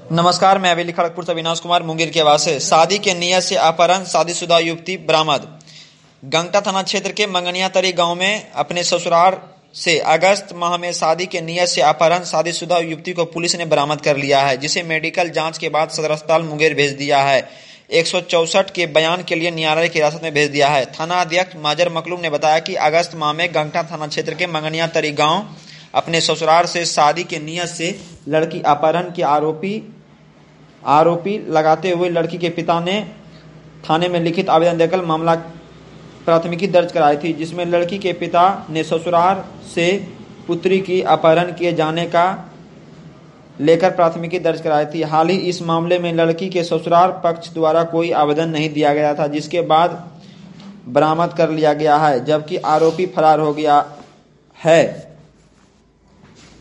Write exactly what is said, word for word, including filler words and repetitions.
नमस्कार, मैं हवेली खड़गपुर से अविनाश कुमार मुंगेर के आवास से। शादी के नियत से अपहरण शादीशुदा युवती बरामद। गंगटा थाना क्षेत्र के मंगनियातरी गांव में अपने ससुराल से अगस्त माह में शादी के नियत से अपहरण शादीशुदा युवती को पुलिस ने बरामद कर लिया है, जिसे मेडिकल जांच के बाद सदर अस्पताल मुंगेर भेज दिया है। एक सौ चौसठ के बयान के लिए न्यायालय की हिरासत में भेज दिया है। थाना अध्यक्ष माजर मकलूम ने बताया कि अगस्त माह में गंगटा थाना क्षेत्र के मंगनियातरी गांव अपने ससुराल से शादी के नियत से लड़की अपहरण के आरोपी आरोपी लगाते हुए लड़की के पिता ने थाने में लिखित आवेदन देकर मामला प्राथमिकी दर्ज कराई थी, जिसमें लड़की के पिता ने ससुराल से पुत्री की अपहरण किए जाने का लेकर प्राथमिकी दर्ज कराई थी। हाल ही इस मामले में लड़की के ससुराल पक्ष द्वारा कोई आवेदन नहीं दिया गया था, जिसके बाद बरामद कर लिया गया है, जबकि आरोपी फरार हो गया है।